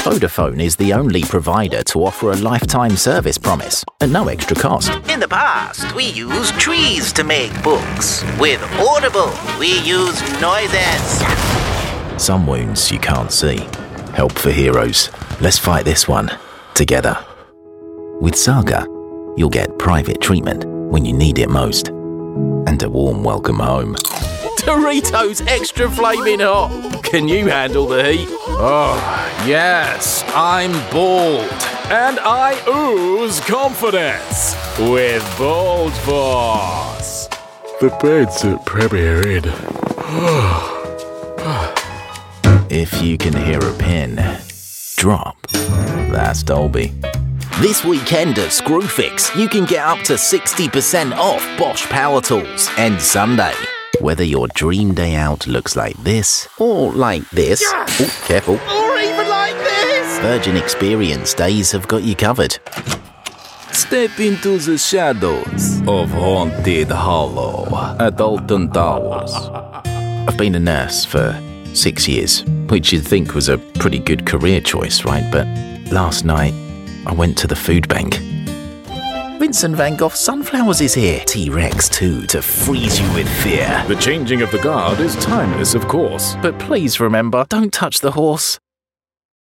Vodafone is the only provider to offer a lifetime service promise at no extra cost. In the past, we used trees to make books. With Audible, we use noises. Some wounds you can't see. Help for heroes. Let's fight this one together. With Saga, you'll get private treatment when you need it most. And a warm welcome home. Doritos Extra Flaming Hot. Can you handle the heat? Oh, yes, I'm bald. And I ooze confidence with Bald Force. The beds at Premier Inn. If you can hear a pin drop, that's Dolby. This weekend at Screwfix, you can get up to 60% off Bosch Power Tools. And Sunday, whether your dream day out looks like this or like this, oh, careful, Or even like this. Virgin Experience days have got you covered. Step into the shadows of Haunted Hollow at Alton Towers. I've been a nurse for 6 years, which you'd think was a pretty good career choice, right? But last night, I went to the food bank. Vincent van Gogh's Sunflowers is here. T-Rex 2 to freeze you with fear. The changing of the guard is timeless, of course. But please remember, don't touch the horse.